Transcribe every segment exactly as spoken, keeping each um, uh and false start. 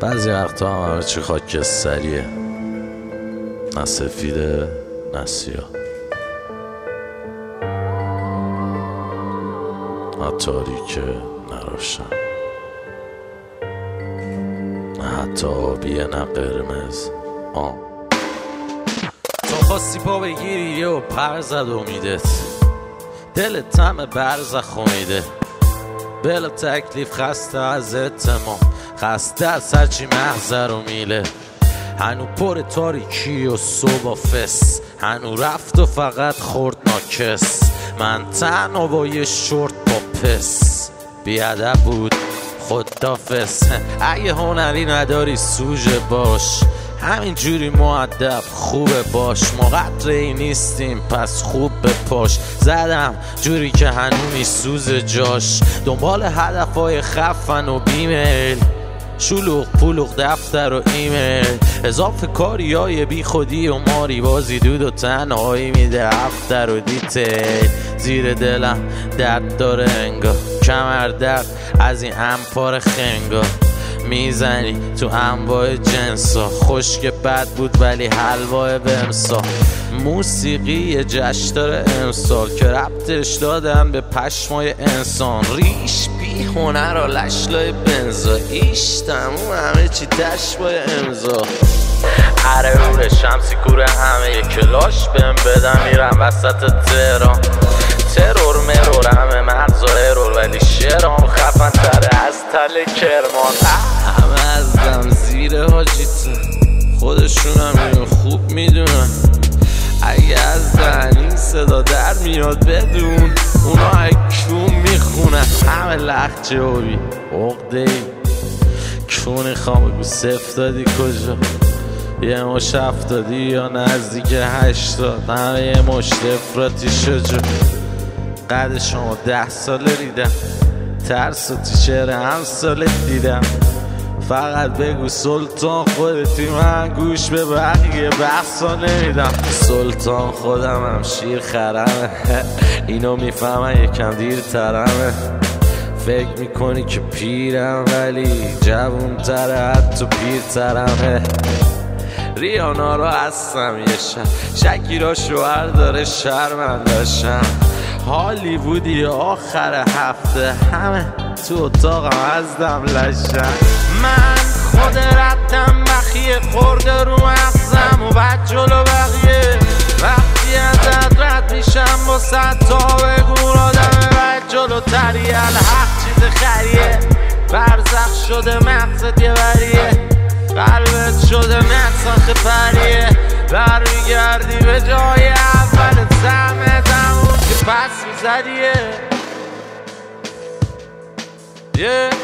بعضی وقتا هم همه چی خاکستریه، نه سفیده نه سیاه، نه تاریکه نه روشن، نه حتی آبیه نه قرمز. آه تو خواستی پا بگیری و پر زد امیدت، دلت همه برزخ امیده، بلا تکلیف خسته از اتمام، خسته از هرچی محضر و میله. هنو پر تاریکی و صبح و فس، هنو رفت و فقط خورد ناکس. من تنها با یه شورت با پس، بیادب بود خدافز. اگه هنری نداری سوژه باش، همین جوری مؤدب خوبه باش. ما قدری نیستیم پس خوب به پاش، زدم جوری که هنو میسوز جاش. دنبال هدفهای خفن و بیمیل، شلوغ پلوغ دفتر و ایمیل، اضافه کاری های بی خودی و ماری بازی، دود و تنهایی میده افتر و دیتیل. زیر دلم درد داره انگار، کمر درد از این امپار خنگا. میزنی تو انواع جنسا، خشک بد بود ولی حلوای بمسا. موسیقی یه جشن داره امسال که ربطش دادن به پشمای انسان. ریش بی هنر و لشلای بنزا، ایش تموم همه چی تشبای امضا. عره اوره شمسی کوره همه یه کلاش بهم بدم، میرم وسط تهران. ترور مرور همه مغزا ارور، ولی شعرام خفن تره از تل کرمان. همه ازم زیر حاجیتن، خودشون هم اینو خوب میدونن. اگه از زن این صدا در میاد بدون، اونا اکون میخونن. همه لخجه هوی عقده ای کونی خواه بگو صفت دادی کجا، یه مش افتادی یا نزدیک هشتاد. همه یه مشت افراتی شجا، قد شما ده ساله ریدم، ترس و تیشر هم ساله دیدم. فقط بگو سلطان خودتی، من گوش به بقیه بحثا نمیدم. سلطان خودم هم شیر خرمه، اینو میفهمن یکم دیر ترمه. فکر میکنی که پیرم ولی جوون تره حتی پیر ترمه. ریانا رو هستم یه شب، شکیرا شوهر داره شرمندشم. هالیوودی آخر هفته، همه تو اتاقم ازدم لشن. من خود ردم بخیه خورده رو مغزم و بعد جلو بقیه. وقتی ازت رد میشم با صد تا بگو آدم بعد جلو تریه. الحق چیز خریه، برزخ شده مغزت یه بریه، قلبت شده مغزخ پریه. برمیگردی به جای اول زمت همون که پس میزدیه. yeah.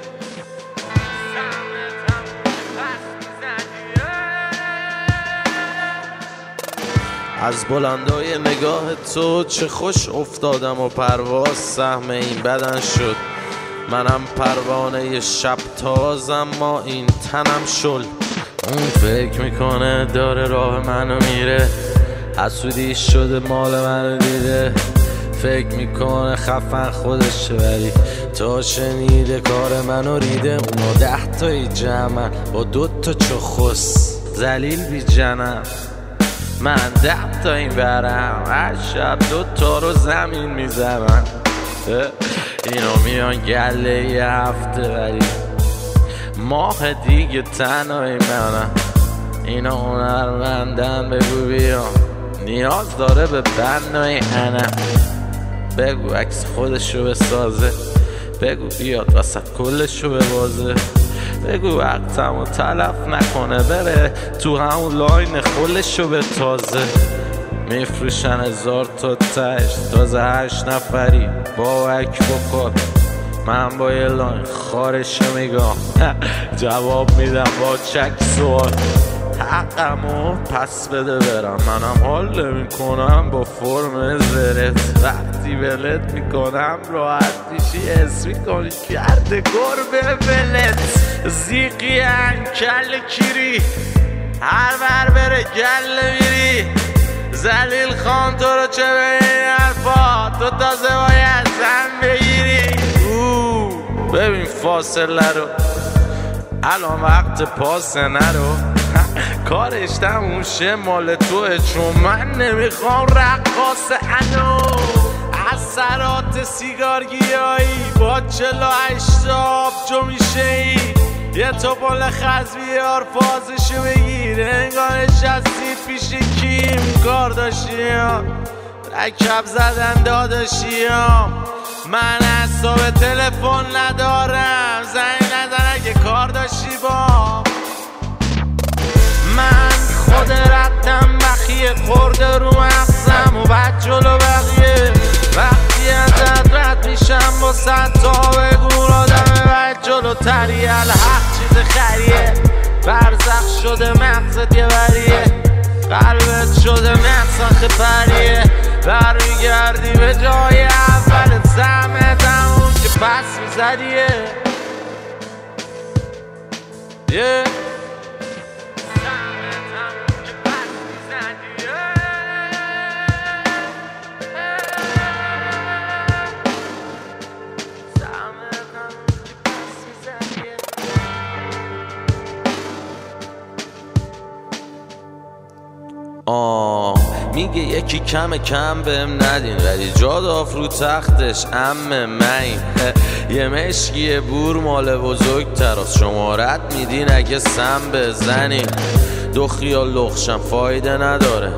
از بلندای نگاه تو چه خوش افتادم و پرواز سهم این بدن شد. منم پروانه شب تازم، ما این تنم شل. اون فکر میکنه داره راه منو میره، حسودی شده مال منو دیده. فکر میکنه خفن خودشه ولی تا شنیده کار منو ریده. اونو ده تایی جمعن با دوتا چخص زلیل بی جنم، من ده تا این برم هر شب دوتا رو زمین میزنم. اینو میان گله یه هفته ولی ماه دیگه تنهایی منم. اینا هنرمندن بگو بیان، نیاز داره به بنای انم. بگو عکس خودشو بسازه، بگو بیاد وسط کلشو ببازه. بگو وقتمو تلف نکنه بره تو همون لاین خلشو به تازه. میفروشن هزار تا تش، تازه هشت نفری با وک بکن. من با یه لاین خارشو میگم، جواب میدم با چک سوال. حقمو پس بده برم، منم حال نمیکنم با فرم زرت. وقتی ولت میکنم راحت میشی اس میکنی کرده گربه ولت. زیقی انکل کیری هر بر بره گل میری. زلیل خان تو رو چه به این حرفا، تو تازه باید زن بگیری. ببین فاصله رو الان وقت پاسه نرو کارش تموم شه مال توه، چون من نمیخوام رقاص انو اثرات سیگار گیایی با چلا هشتاب جو میشه ای یه توپل خز بیار فازشو بگیر انگار نشستی پیش کیم کارداشیان رکب زدن داداشیان من حساب تلفن ندارم زنگ نزن اگه کار داشتی با من خود ردم بخیه خورده رو مغزم و بعد جلو بقیه وقتی ازت رد میشم با صد تا بگو آدم بعد جلو تریه الحق چیز خریه برزخ شده مغزت یه بریه قلبت شده مغزخ پریه برمیگردی به جای اولت زمت همون که پس میزدیه yeah. آه میگه یکی کم کم بهم ندین ولی جا داف رو تختش امه من یه مشکی بور مال بزرگ تراست شمارت میدین اگه سم بزنین دو خیال لخشم فایده نداره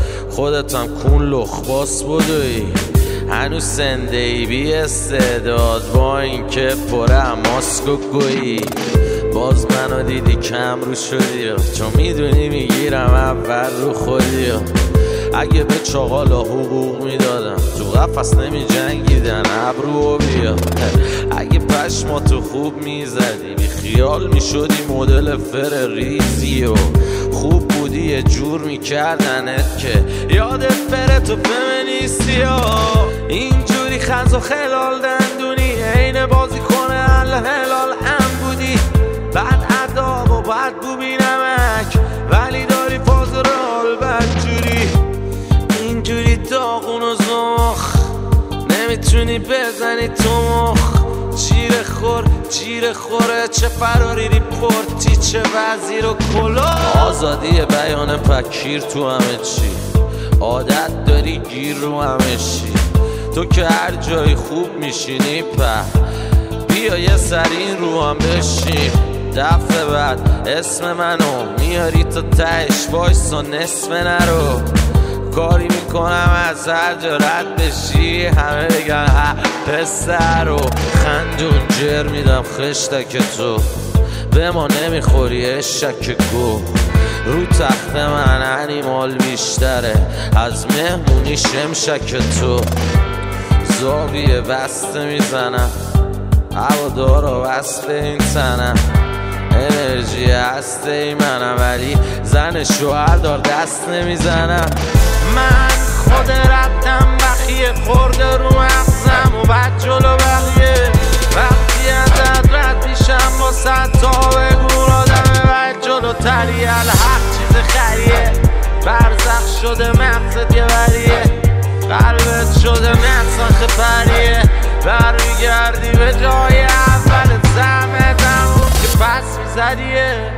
خودتم کون لخ باس بودوی هنوز سنده ای بی استعداد با این که پره ماسک و گویی باز منو دیدی کم رو شدی چون میدونی میگیرم اول رو خودی اگه به چاقالا حقوق میدادم تو قفص نمی جنگیدن ابرو بیا اگه پشماتو خوب میزدی بی خیال میشدی مدل فر ریزی و خوب بودی یه جور میکردنت که یادت بره تو فمینیستی و اینجوری خز و خلال دندونی عین بازی کنه الهلال ام بودی بعد عذاب و بعد بو بینمک ولی داری فاز رال بدجوری اینجوری داغون و زخ نمیتونی بزنی تو مخ جیر خور جیر خوره چه فراری ریپورتی چه وزیر و کلا آزادی بیان پکیر تو همه چی عادت داری گیر رو همه چی تو که هر جایی خوب میشینی په بیا یه سرین رو هم بشیم دفعه بعد اسم منو میاری تا تهش وایسا نصف نرو کاری میکنم از هر جا رد بشی همه بگن ها پسر رو خندون جر میدم خشتک تو به ما نمیخوری اشک گو رو تخت من انیمال بیشتره از مهمونی شمشک تو زاویه بسته میزنم هوادارا بسته این تنم انرژی هسته ای منم ولی زن شوهر دار دست نمیزنم من خود ردم بخیه خورده رو مغزم و بعد جلو بقیه وقتی ازت رد میشم با صد تا بگو آدم بعد جلو تریه الحق چیز خریه برزخ شده مغزت یه بریه قلبت شده مغزخ پریه برمیگردی به جای اولت زمت همون که پس میزدیه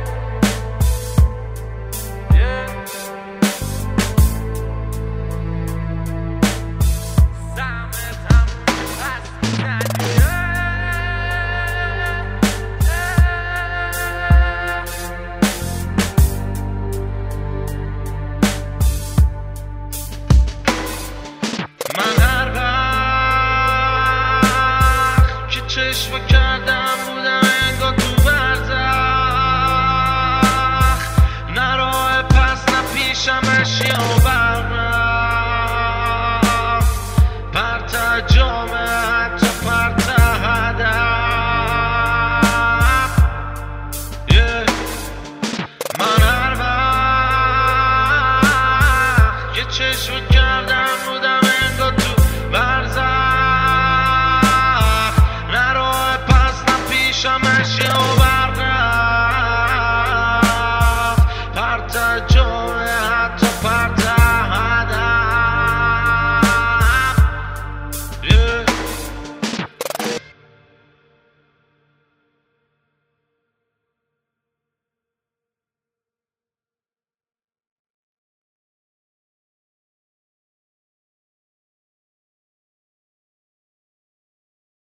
چشم کردم بودم انگار تو برزخ نه راه پس نه پیشم اشیا و برم پرت جامعه حتی پرت هدف yeah. من هر وقت که چشم